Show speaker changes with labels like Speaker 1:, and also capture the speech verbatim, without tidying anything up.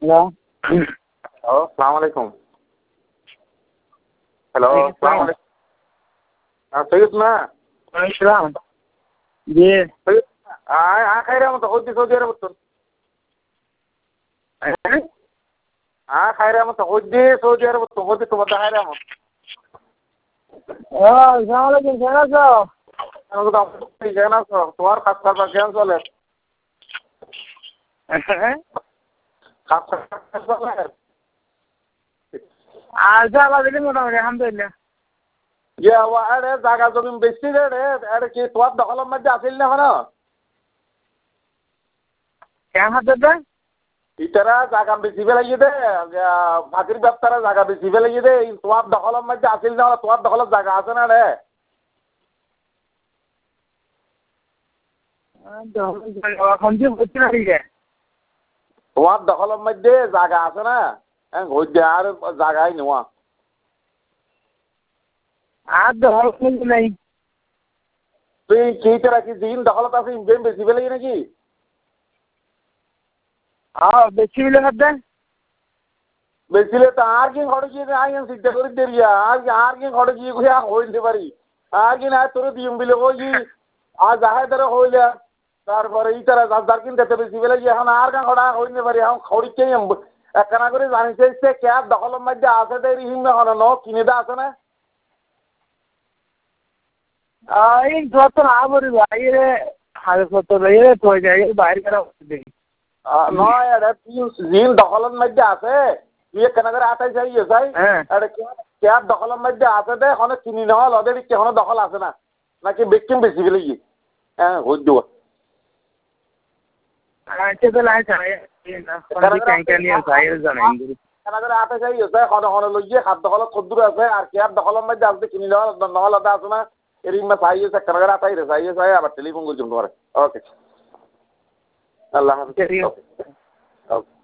Speaker 1: hello
Speaker 2: hello আসসালামু আলাইকুম hello আসসালামু আলাইকুম হ্যাঁ সৈয়দ না
Speaker 1: আসসালাম জি
Speaker 2: সৈয়দ আয় আ খাইরা মতো হইতে সৌদি আরব তো আ খাইরা মতো হইতে সৌদি আরব তো হইতে তো বড় খাইরা মতো
Speaker 1: ও আসসালামু আলাইকুম কেমন আছো
Speaker 2: আমি তো ঠিক আছে তোমার খাস খাস কেমন চলে খাস খাস চলে
Speaker 1: আচ্ছা আলহামদুলিল্লাহ মোটামুটি আলহামদুলিল্লাহ
Speaker 2: ইয়ে আরে জায়গা জমি বেশি রে রে আরে কি তোমার দখলের মধ্যে আসিল না কেন
Speaker 1: কেমন হাতে
Speaker 2: ইতারা জায়গা বেশি ফেলাইয়ে দে ভাতির ব্যবসারা জায়গা বেশি ফেলাইয়ে দে তোমার দখলের মধ্যে আসিল না তোমার দখলের জায়গা আছে না রে তোমার দখলের মধ্যে জায়গা আছে না হইতে আর জায়গায় নেওয়া
Speaker 1: আর দখল নাই
Speaker 2: তুই কি তোরা কি দিন দখলত আছে ইনভেন বেশি ফেলাই নাকি
Speaker 1: হ্যাঁ বেশি মিলে খাদ্য
Speaker 2: বেশিলে তো আর কি ঘরে গিয়ে আই চিন্তা করে দেরিয়া আর আর কি ঘরে গিয়ে ঘুরে হইতে পারি আর কি না তোর দিম বিলে ওই আর যাহাই ধরে হইলে তারপরে এই তারা যার কিনতে বেশি ফেলাই এখন আর কেন ঘোড়া হইতে পারি এখন খড়িকে একখানা করে জানিছে সে ক্যাব দখলের মধ্যে আছে দেরি হিমে হন ন কিনে দে আছে না
Speaker 1: এই যত না বলি বাইরে হাজার সত্তর বাইরে তো যায় বাইরে করা দেখি
Speaker 2: নয় এটা জিন দখলের মধ্যে আছে তুই কেনা করে আটাই চাই চাই এটা ক্যাব দখলের মধ্যে আছে দে এখন কিনি নহল ওদের কেন দখল আছে না নাকি বেকিম বেশি ফেলে গিয়ে হ্যাঁ হই দেবো
Speaker 1: আচ্ছা তো লাই চাই
Speaker 2: আটাই চাই হনে হনে লইয়ে হাত দখলত কদ্দুর আছে আর ক্যাব দখলের মধ্যে আসতে কিনি নহল নহল ওটা আছে না এরিমা চাই আছে কেনা করে আটাই রে চাই চাই আবার টেলিফোন করছি তোমার ওকে আল্লাহ হাফিজ ওকে